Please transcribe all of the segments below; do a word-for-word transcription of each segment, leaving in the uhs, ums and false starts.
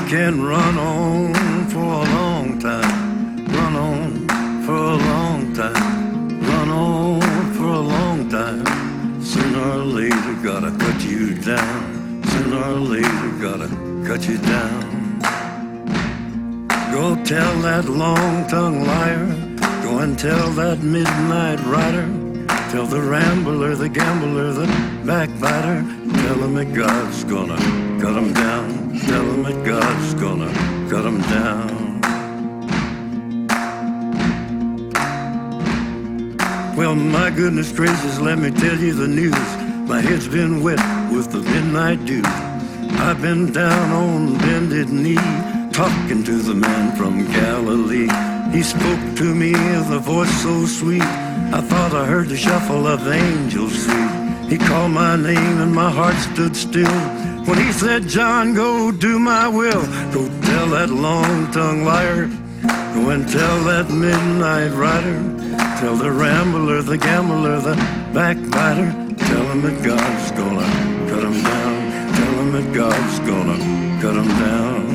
can run on for a long time, run on for a long time, run on for a long time. Sooner or later gotta cut you down, sooner or later gotta cut you down. Go tell that long-tongued liar, go and tell that midnight rider, tell the rambler, the gambler, the backbiter, tell him that God's gonna cut him down, tell him that God's gonna cut him down. Well, my goodness gracious, let me tell you the news. My head's been wet with the midnight dew. I've been down on bended knee, talking to the man from Galilee. He spoke to me with a voice so sweet, I thought I heard the shuffle of angels' feet. He called my name and my heart stood still when he said, John, go do my will. Go tell that long-tongued liar, go and tell that midnight rider, tell the rambler, the gambler, the backbiter, tell him that God's gonna cut him down, tell him that God's gonna cut him down.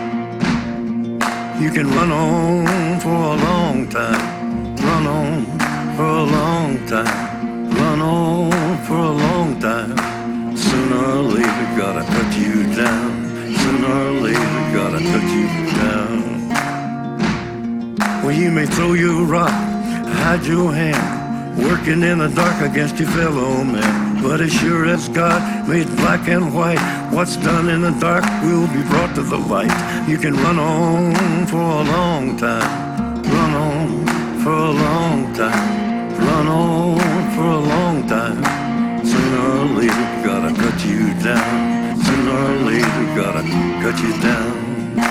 You can run on for a long time, run on for a long time, run on for a long time. Sooner or later gotta cut you down, sooner or later gotta cut you down. Well, you may throw your rock, hide your hand, working in the dark against your fellow man, but as sure as God made black and white, what's done in the dark will be brought to the light. You can run on for a long time, run on for a long time, run on for a long time. Sooner or later gotta cut you down, sooner or later gotta cut you down.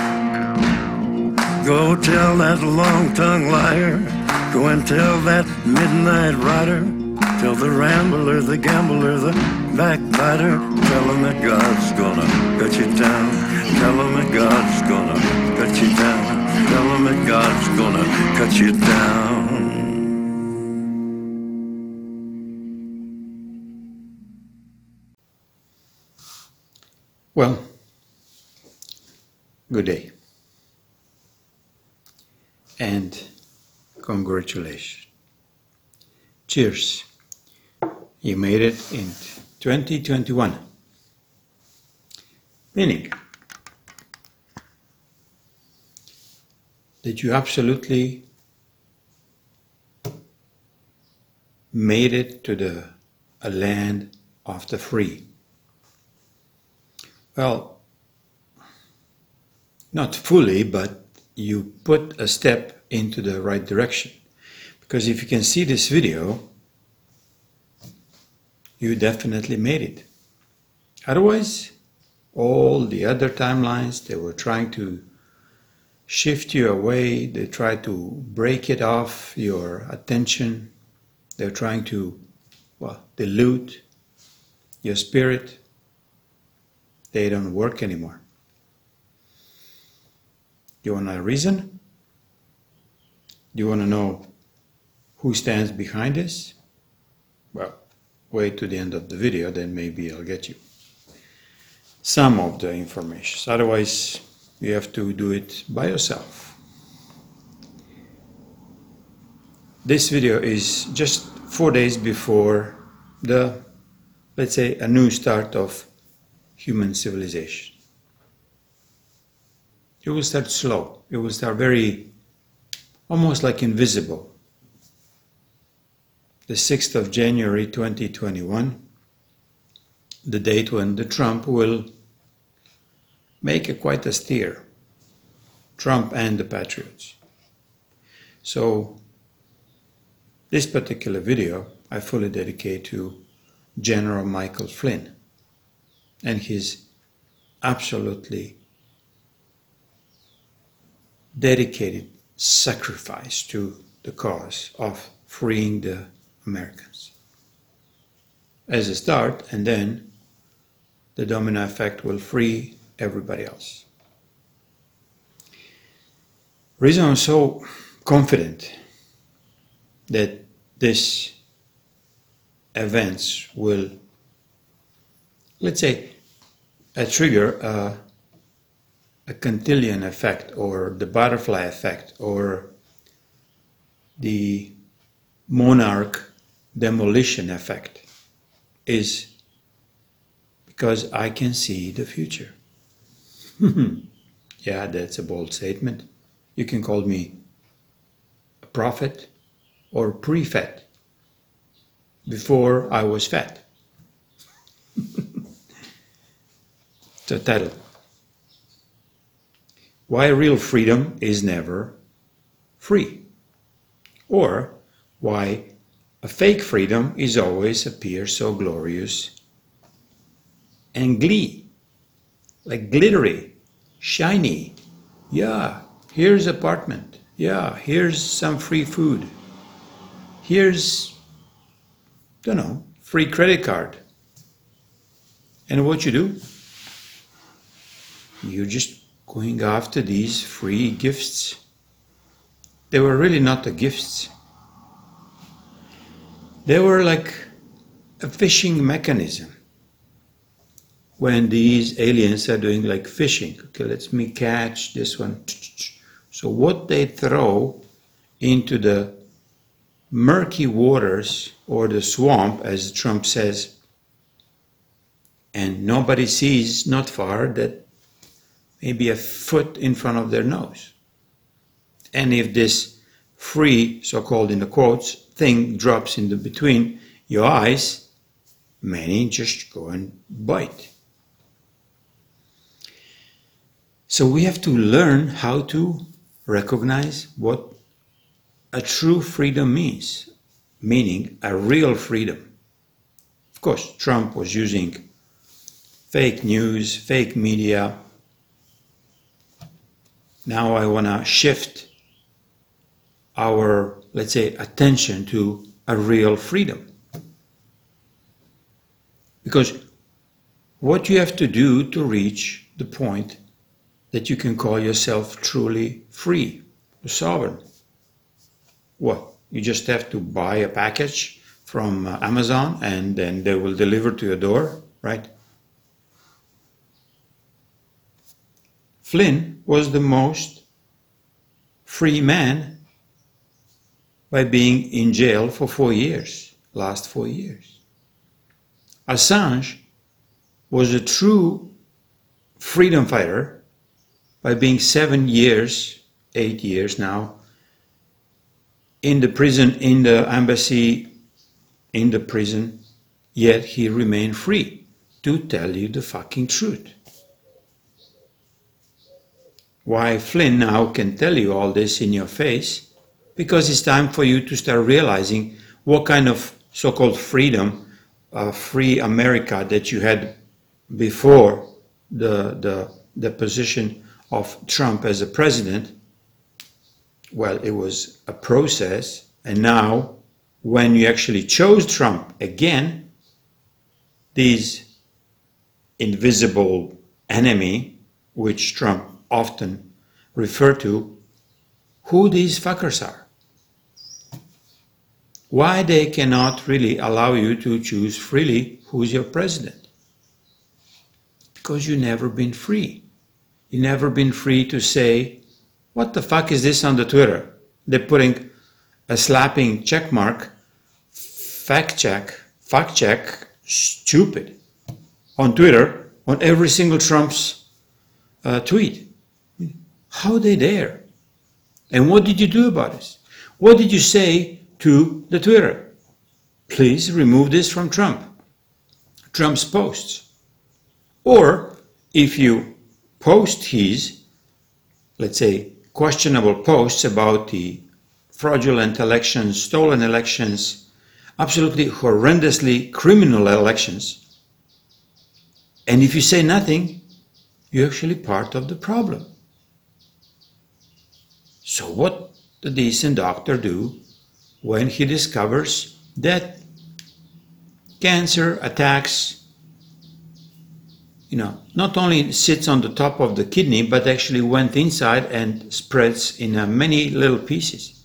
Go tell that long-tongued liar, go and tell that midnight rider, tell the rambler, the gambler, the backbiter, tell him that God's gonna cut you down, tell him that God's gonna cut you down, tell him that God's gonna cut you down. Well, good day. And congratulations. Cheers. You made it in twenty twenty-one. Meaning that you absolutely made it to the a land of the free. Well, not fully, but you put a step into the right direction. Because if you can see this video, you definitely made it. Otherwise, all the other timelines, they were trying to shift you away, they tried to break it off your attention, they're trying to, well, dilute your spirit. They don't work anymore. You want a reason? Do you want to know who stands behind this? Well, wait to the end of the video, then maybe I'll get you some of the information. Otherwise, you have to do it by yourself. This video is just four days before the, let's say, a new start of human civilization. It will start slow. It will start very, almost like invisible. The sixth of January twenty twenty-one, the date when the Trump will make a quite a steer. Trump and the Patriots. So, this particular video I fully dedicate to General Michael Flynn and his absolutely dedicated sacrifice to the cause of freeing the Americans. As a start, and then the domino effect will free everybody else. Reason I'm so confident that this events will, let's say, a trigger, uh, a a Cantillon effect or the butterfly effect or the monarch demolition effect is because I can see the future. Yeah, that's a bold statement. You can call me a prophet or prefect before I was fat. The title. Why real freedom is never free. Or why a fake freedom is always appears so glorious and glee, like glittery, shiny. Yeah, here's apartment. Yeah, here's some free food. Here's, don't know, free credit card. And what you do? You're just going after these free gifts. They were really not the gifts. They were like a fishing mechanism. When these aliens are doing like fishing, okay, let me catch this one. So what they throw into the murky waters or the swamp, as Trump says, and nobody sees not far that maybe a foot in front of their nose. And if this free, so-called in the quotes, thing drops in the between your eyes, many just go and bite. So we have to learn how to recognize what a true freedom means, meaning a real freedom. Of course, Trump was using fake news, fake media. Now I want to shift our, let's say, attention to a real freedom. Because what you have to do to reach the point that you can call yourself truly free, sovereign. What? You just have to buy a package from uh, Amazon and then they will deliver to your door, right? Flynn was the most free man by being in jail for four years, last four years. Assange was a true freedom fighter by being seven years, eight years now, in the prison, in the embassy, in the prison, yet he remained free to tell you the fucking truth. Why Flynn now can tell you all this in your face? Because it's time for you to start realizing what kind of so-called freedom, uh, free America that you had before the, the, the position of Trump as a president. Well, it was a process, and now when you actually chose Trump again, these invisible enemy, which Trump often referred to, who these fuckers are. Why they cannot really allow you to choose freely who's your president? Because you've never been free. You've never been free to say, what the fuck is this on the Twitter? They're putting a slapping check mark, fact check, fact check, stupid, on Twitter, on every single Trump's uh, tweet. How they dare? And what did you do about this? What did you say to the Twitter? Please remove this from Trump, Trump's posts. Or if you post his, let's say, questionable posts about the fraudulent elections, stolen elections, absolutely horrendously criminal elections, and if you say nothing, you're actually part of the problem. So what the decent doctor do when he discovers that cancer attacks, you know, not only sits on the top of the kidney, but actually went inside and spreads in uh, many little pieces.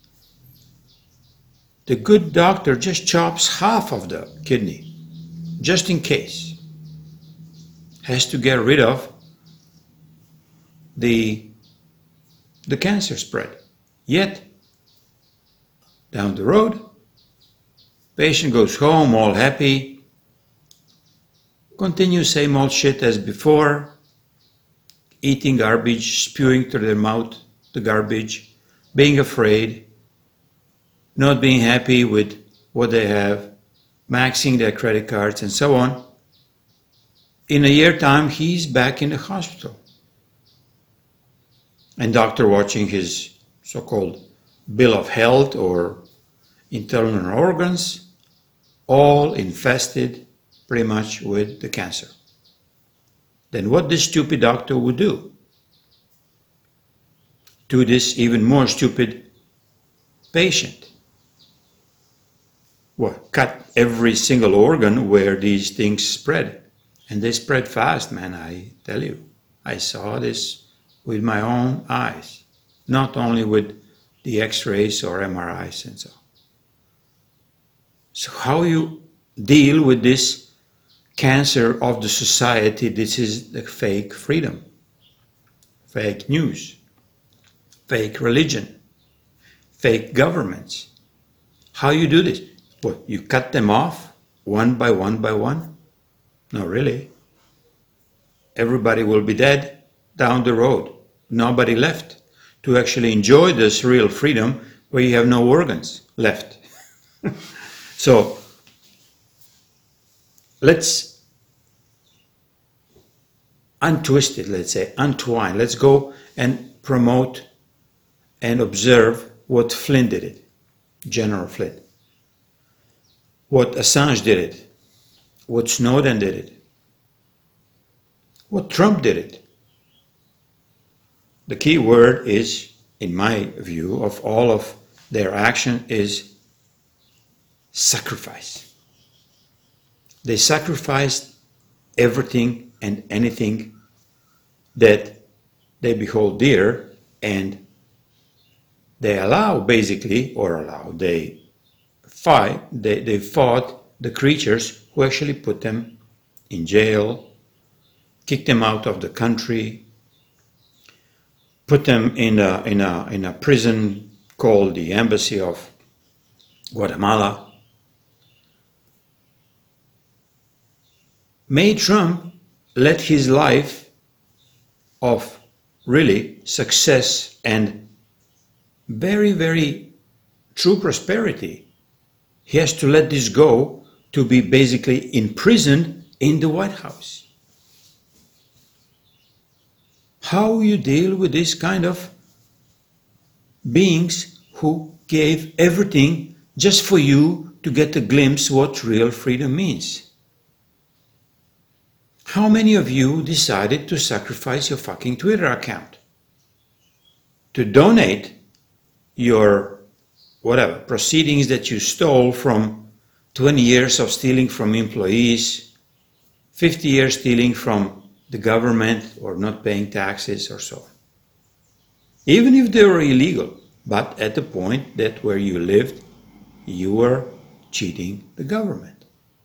The good doctor just chops half of the kidney, just in case. Has to get rid of the, the cancer spread. Yet, down the road, patient goes home all happy, continues same old shit as before, eating garbage, spewing through their mouth the garbage, being afraid, not being happy with what they have, maxing their credit cards and so on. In a year time, he's back in the hospital. And doctor watching his so-called bill of health or internal organs, all infested pretty much with the cancer. Then what this stupid doctor would do to this even more stupid patient? What? Cut every single organ where these things spread. And they spread fast, man, I tell you. I saw this with my own eyes, not only with the x-rays or M R Is and so on. So how you deal with this cancer of the society? This is the fake freedom, fake news, fake religion, fake governments. How you do this? What, you cut them off one by one by one? No, really. Everybody will be dead down the road. Nobody left to actually enjoy this real freedom where you have no organs left. So let's untwist it, let's say, untwine. Let's go and promote and observe what Flynn did it, General Flynn. What Assange did it, what Snowden did it, what Trump did it. The key word is, in my view, of all of their action is sacrifice. They sacrificed everything and anything that they behold dear, and they allow, basically, or allow, they fight, they, they fought the creatures who actually put them in jail, kicked them out of the country, put them in a, in a, in a prison called the Embassy of Guatemala, made Trump let his life of really success and very, very true prosperity, he has to let this go to be basically imprisoned in the White House. How you deal with this kind of beings who gave everything just for you to get a glimpse what real freedom means? How many of you decided to sacrifice your fucking Twitter account? To donate your, whatever, proceedings that you stole from twenty years of stealing from employees, fifty years stealing from the government or not paying taxes or so on. Even if they were illegal, but at the point that where you lived, you were cheating the government.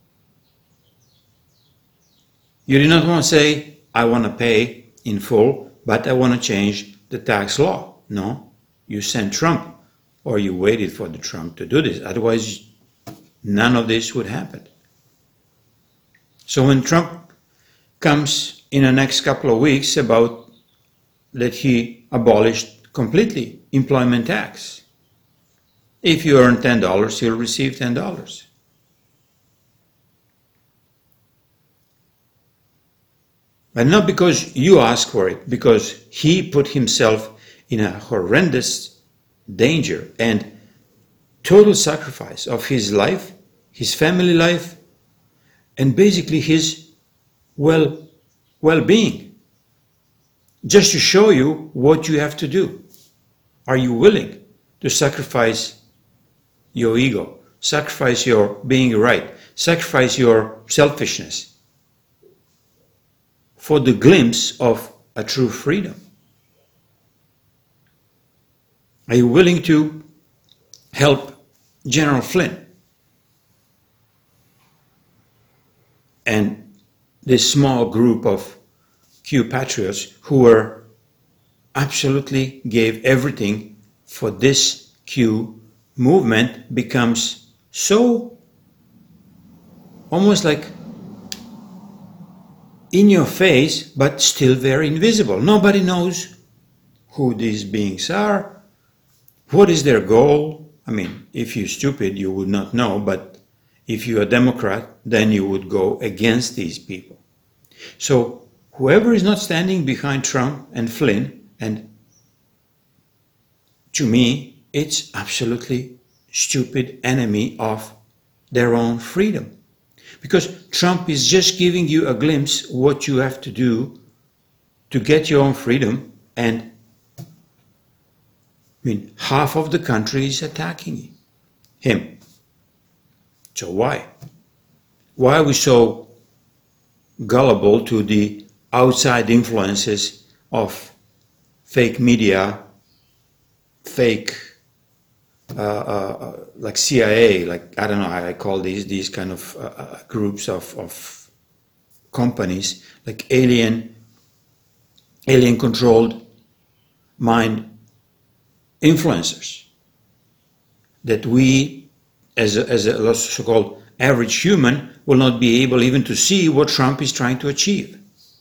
You did not want to say, I want to pay in full, but I want to change the tax law. No, you sent Trump, or you waited for the Trump to do this. Otherwise, none of this would happen. So when Trump comes in the next couple of weeks about that he abolished completely employment tax, if you earn ten dollars, you'll receive ten dollars. But not because you ask for it, because he put himself in a horrendous danger and total sacrifice of his life, his family life, and basically his well, well-being, just to show you what you have to do. Are you willing to sacrifice your ego, sacrifice your being right, sacrifice your selfishness for the glimpse of a true freedom? Are you willing to help General Flynn and this small group of Q patriots who were absolutely gave everything for this Q movement becomes so almost like in your face, but still very invisible. Nobody knows who these beings are, what is their goal. I mean, if you're stupid, you would not know, but if you're a Democrat, then you would go against these people. So whoever is not standing behind Trump and Flynn, and to me, it's absolutely stupid enemy of their own freedom. Because Trump is just giving you a glimpse what you have to do to get your own freedom, and I mean, half of the country is attacking him. So why? Why are we so gullible to the outside influences of fake media, fake, uh, uh, like C I A, like, I don't know how I call these, these kind of uh, groups of, of companies, like alien, alien-controlled mind influencers, that we, as a, as a so-called average human, will not be able even to see what Trump is trying to achieve.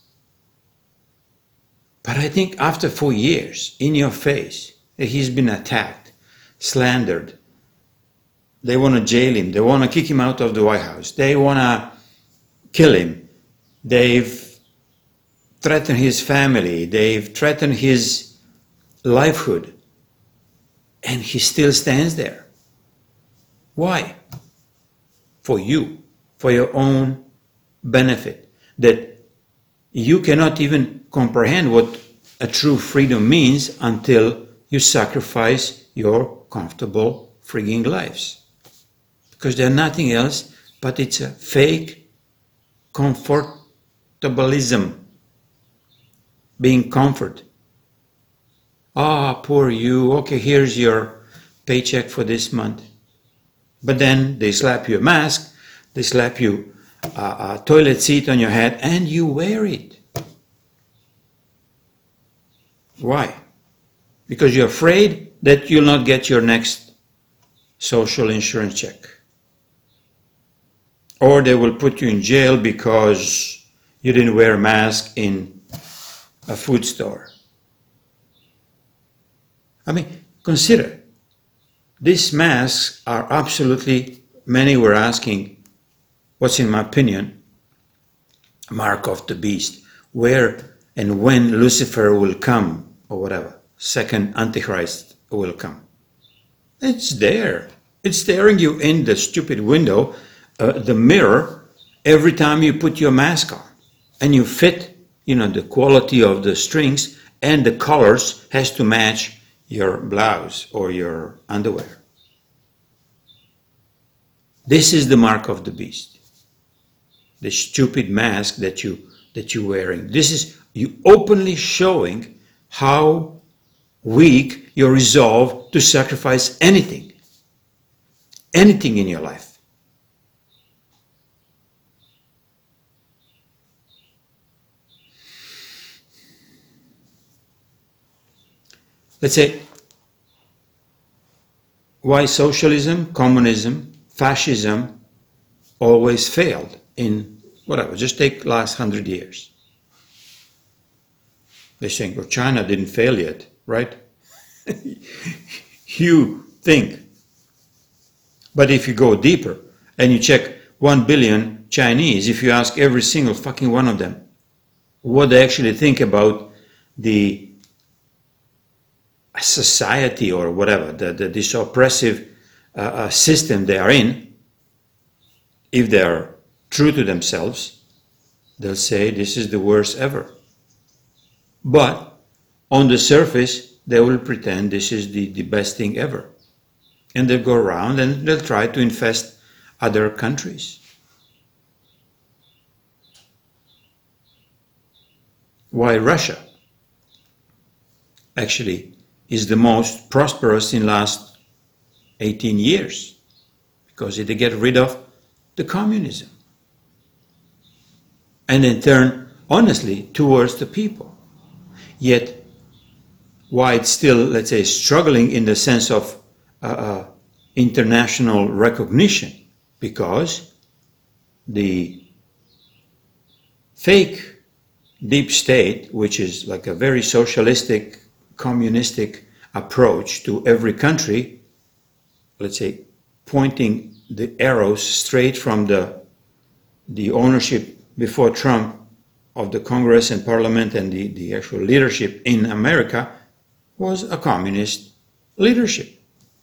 But I think after four years, in your face, he's been attacked, slandered. They want to jail him. They want to kick him out of the White House. They want to kill him. They've threatened his family. They've threatened his livelihood. And he still stands there. Why? For you, for your own benefit. That you cannot even comprehend what a true freedom means until you sacrifice your comfortable frigging lives. Because they're nothing else but it's a fake comfortablism. Being comfort. Ah, poor you, okay, here's your paycheck for this month. But then they slap you a mask, they slap you a, a toilet seat on your head, and you wear it. Why? Because you're afraid that you'll not get your next social insurance check. Or they will put you in jail because you didn't wear a mask in a food store. I mean, consider, these masks are absolutely, many were asking, what's in my opinion, mark of the beast, where and when Lucifer will come, or whatever, second Antichrist will come. It's there. It's staring you in the stupid window, uh, the mirror, every time you put your mask on. And you fit, you know, the quality of the strings and the colors has to match your blouse or your underwear. This is the mark of the beast. The stupid mask that you that you're wearing. This is you openly showing how weak your resolve to sacrifice anything. Anything in your life. Let's say, why socialism, communism, fascism always failed in whatever, just take last hundred years. They're saying, well, China didn't fail yet, right? You think. But if you go deeper and you check one billion Chinese, if you ask every single fucking one of them what they actually think about the society or whatever, the, the, this oppressive uh, uh, system they are in, if they are true to themselves, they'll say this is the worst ever. But on the surface, they will pretend this is the, the best thing ever. And they'll go around and they'll try to infest other countries. Why Russia actually is the most prosperous in the last eighteen years, because they get rid of the communism and then turn honestly towards the people. Yet why it's still, let's say, struggling in the sense of uh, uh, international recognition, because the fake deep state, which is like a very socialistic, communistic approach to every country, let's say, pointing the arrows straight from the, the ownership before Trump of the Congress and Parliament and the, the actual leadership in America, was a communist leadership.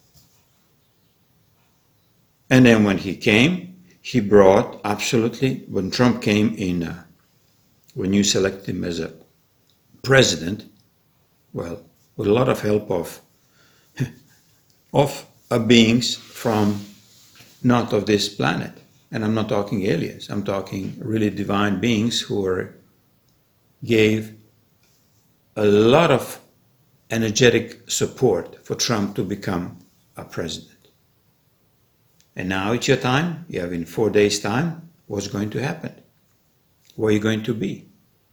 And then when he came, he brought absolutely, when Trump came in, uh, when you selected him as a president, well, with a lot of help of, of uh, beings from not of this planet. And I'm not talking aliens, I'm talking really divine beings who were, gave a lot of energetic support for Trump to become a president. And now it's your time. You have in four days' time what's going to happen. Where are you going to be?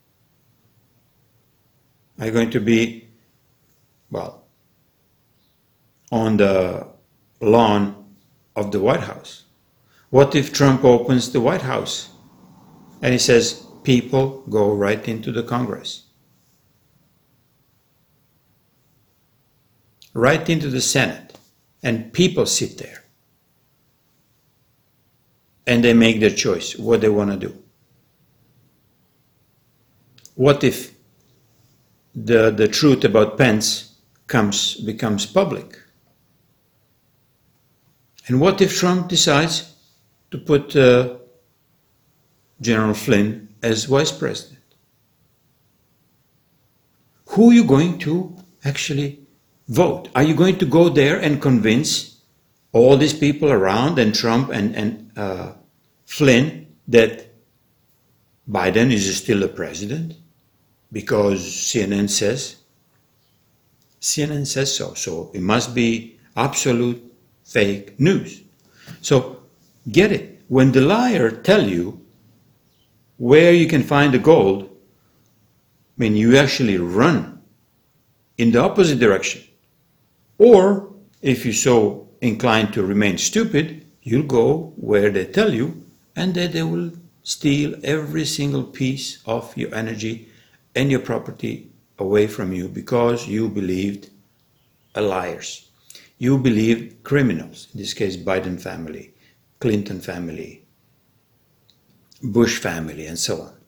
Are you going to be, well, on the lawn of the White House? What if Trump opens the White House and he says, people go right into the Congress? Right into the Senate, and people sit there. And they make their choice, what they want to do. What if the, the truth about Pence comes, becomes public? And what if Trump decides to put uh, General Flynn as vice president? Who are you going to actually vote? Are you going to go there and convince all these people around and Trump and, and uh, Flynn that Biden is still the president? Because C N N says, C N N says so, so it must be absolute fake news. So get it. When the liar tell you where you can find the gold, I mean, you actually run in the opposite direction. Or if you're so inclined to remain stupid, you'll go where they tell you, and then they will steal every single piece of your energy and your property away from you because you believed a liars. You believed criminals, in this case Biden family, Clinton family, Bush family, and so on.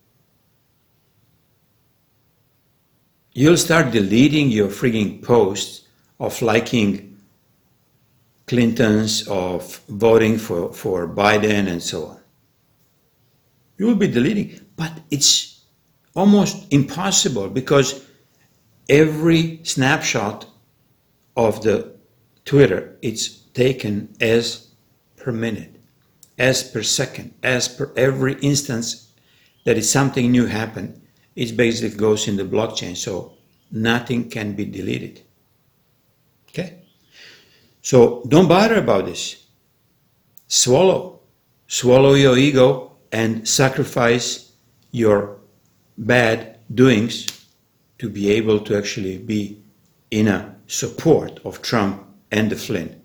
You'll start deleting your frigging posts of liking Clintons, of voting for, for Biden, and so on. You will be deleting, but it's almost impossible because every snapshot of the Twitter, it's taken as per minute, as per second, as per every instance that is something new happened. It basically goes in the blockchain, so nothing can be deleted. Okay? So don't bother about this. Swallow. Swallow your ego and sacrifice your bad doings to be able to actually be in a support of Trump and the Flynn.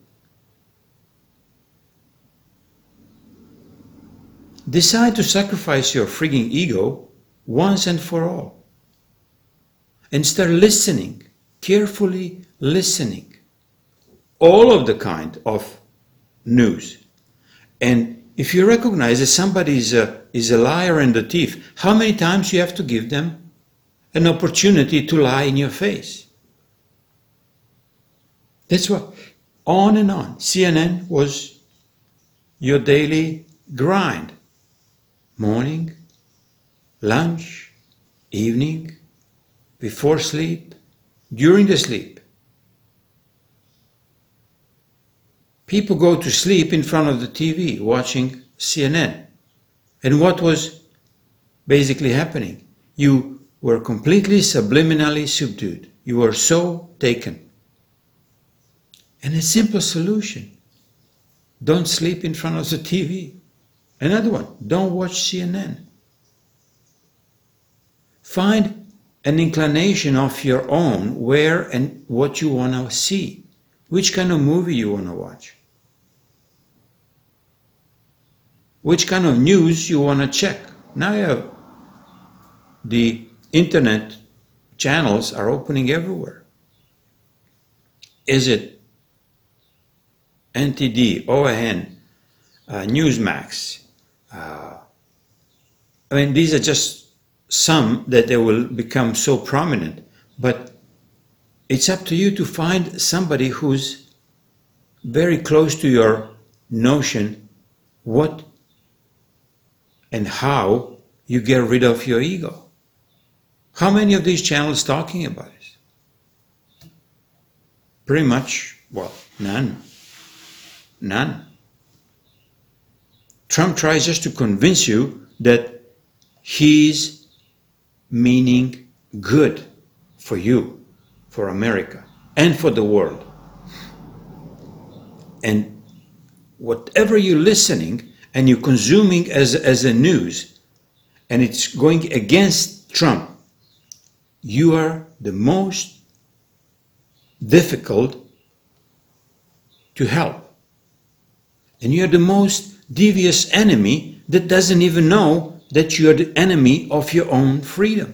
Decide to sacrifice your frigging ego once and for all. And start listening, carefully listening. All of the kind of news. And if you recognize that somebody is a, is a liar and a thief, how many times you have to give them an opportunity to lie in your face? That's what, on and on. C N N was your daily grind. Morning, lunch, evening, before sleep, during the sleep. People go to sleep in front of the T V watching C N N. And what was basically happening? You were completely subliminally subdued. You were so taken. And a simple solution. Don't sleep in front of the T V. Another one, don't watch C N N. Find an inclination of your own where and what you want to see, which kind of movie you want to watch, which kind of news you want to check. Now you have the internet channels are opening everywhere. Is it N T D, O A N, uh, Newsmax? Uh, I mean, these are just some that they will become so prominent, but it's up to you to find somebody who's very close to your notion what and how you get rid of your ego. How many of these channels talking about it? Pretty much, well, none. None. Trump tries just to convince you that he's meaning good for you, for America, and for the world. And whatever you're listening and you're consuming as, as a news, and it's going against Trump, you are the most difficult to help. And you're the most devious enemy that doesn't even know that you're the enemy of your own freedom.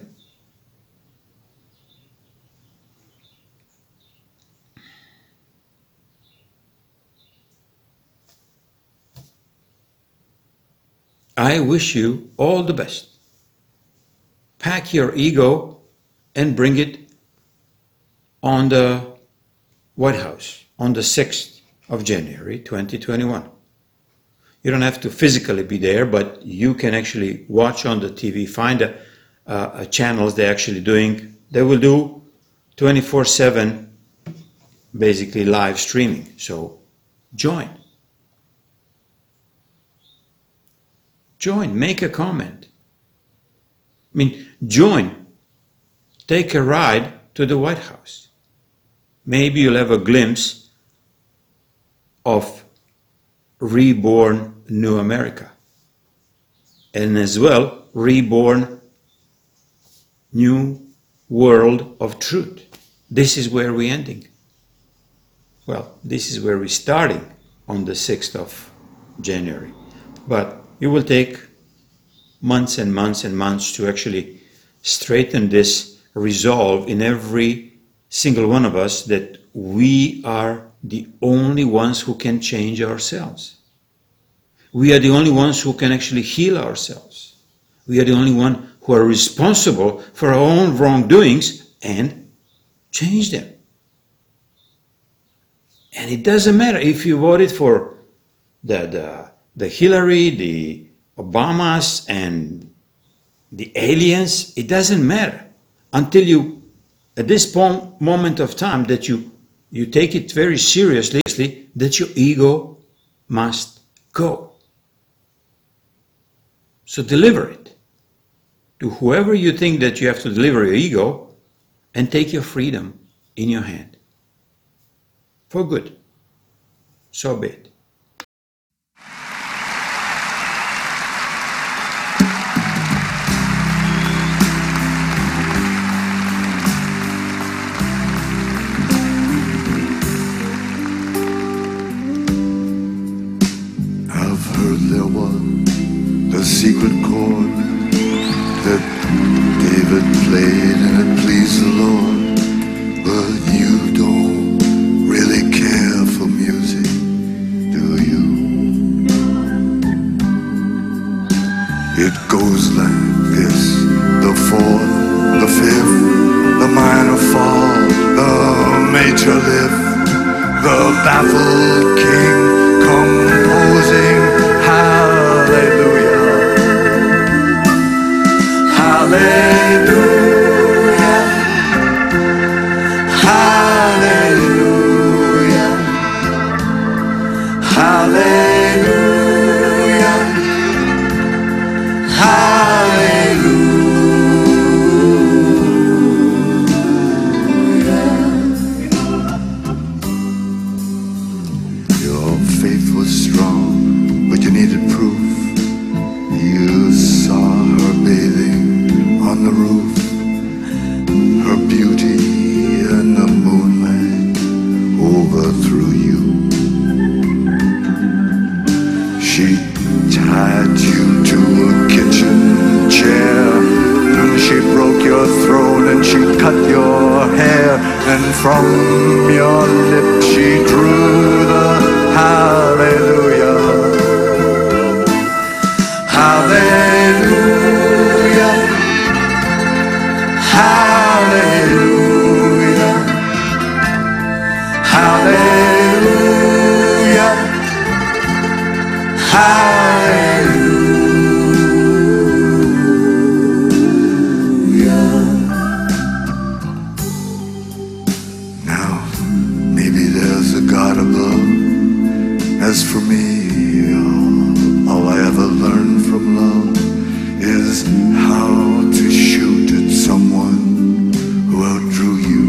I wish you all the best. Pack your ego and bring it on the White House on the sixth of January twenty twenty-one. You don't have to physically be there, but you can actually watch on the T V, find a, uh, a channels they're actually doing. They will do twenty-four seven basically live streaming. So join. Join, make a comment. I mean, join. Take a ride to the White House. Maybe you'll have a glimpse of reborn new America. And as well, reborn new world of truth. This is where we're ending. Well, this is where we're starting on the sixth of January. But it will take months and months and months to actually straighten this resolve in every single one of us that we are the only ones who can change ourselves. We are the only ones who can actually heal ourselves. We are the only ones who are responsible for our own wrongdoings and change them. And it doesn't matter if you voted for the, the, the Hillary, the Obamas, and the aliens. It doesn't matter. Until you, at this moment of time, that you, you take it very seriously, that your ego must go. So deliver it to whoever you think that you have to deliver your ego, and take your freedom in your hand. For good. So be it. The secret chord that David played and it pleased the Lord. But you don't really care for music, do you? It goes like this: the fourth, the fifth, the minor fall, the major lift, the baffled king composing hallelujah. Hallelujah, hallelujah, hallelujah, hallelujah. Your hair, and from your lips she drew the hallelujah. Hallelujah. Hallelujah. Hallelujah. Hallelujah. Now, maybe there's a God above. As for me, all I ever learned from love is how to shoot at someone who outdrew you.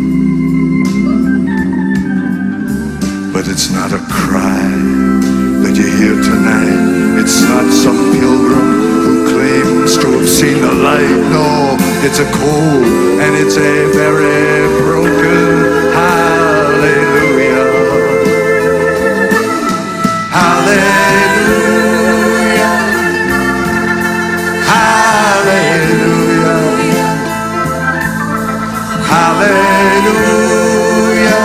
But it's not a cry that you hear tonight. It's not some pilgrim who claims to have seen the light. No, it's a cold and it's a very broken hallelujah. Hallelujah. Hallelujah. Hallelujah.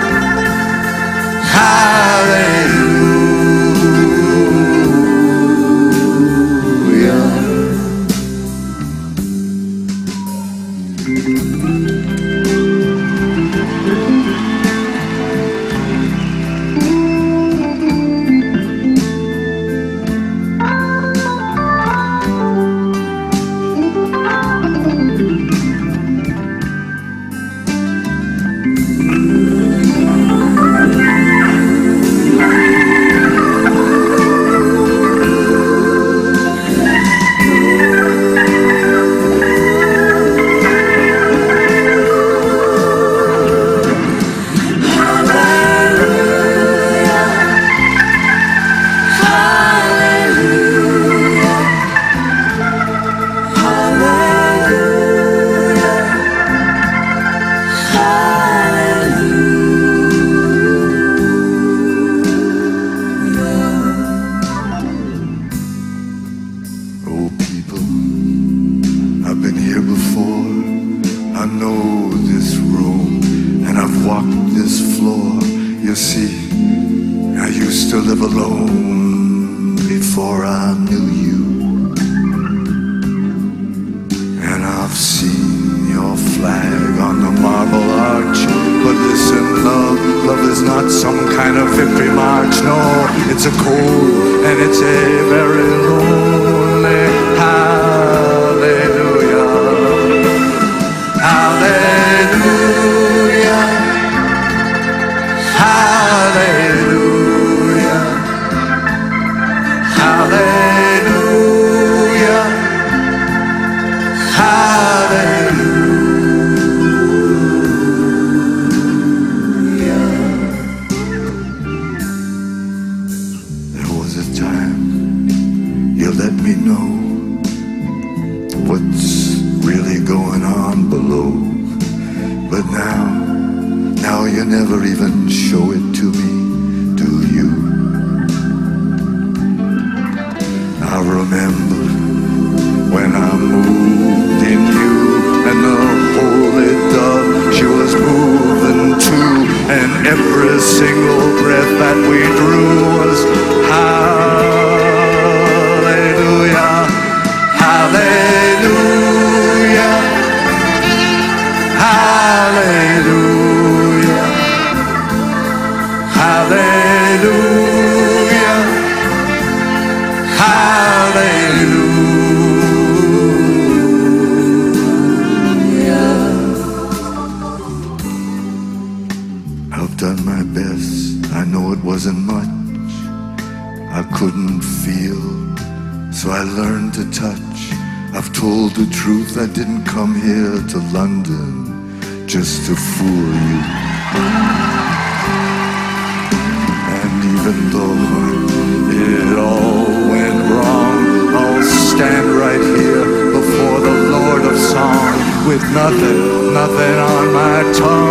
I didn't come here to London just to fool you. And even though it all went wrong, I'll stand right here before the Lord of Song with nothing, nothing on my tongue.